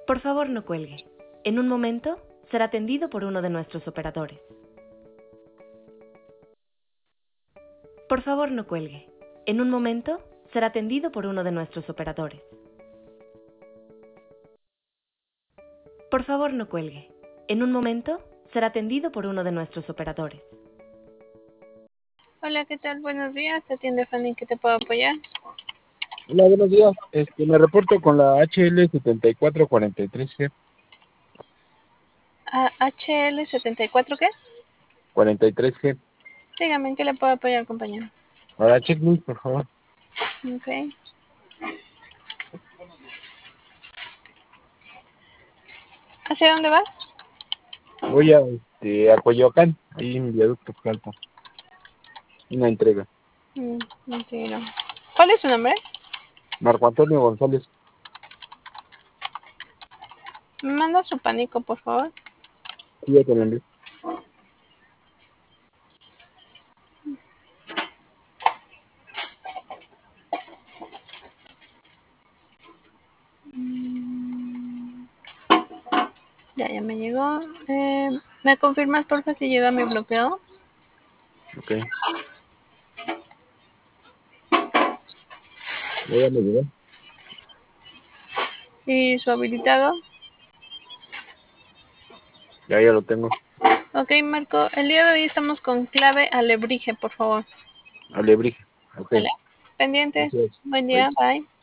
Por favor, no cuelgue. En un momento será atendido por uno de nuestros operadores. Por favor, no cuelgue. En un momento será atendido por uno de nuestros operadores. Por favor, no cuelgue. En un momento será atendido por uno de nuestros operadores. Hola, ¿qué tal? Buenos días. Te atiende Fanny, ¿qué te puedo apoyar? Hola, buenos días. Me reporto con la HL 7443G. HL74, ¿qué? 43G. Dígame, ¿en qué le puedo apoyar, compañero? Ahora, checklist, por favor. Ok. ¿Hacia dónde vas? Voy a Coyoacán, ahí en Viaducto Calpa. Una entrega. Mentira. ¿Cuál es su nombre? Marco Antonio González. Me manda su pánico, por favor. Sí, ya te lo envío. Ya me llegó. ¿Me confirmas, por favor, si llega mi bloqueo? Ok. Ya me llegó. ¿Y su habilitado? Ya lo tengo. Ok, Marco. El día de hoy estamos con clave alebrije, por favor. Alebrije. Ok. ¿Vale? Pendiente. Gracias. Buen Bye. día. Bye.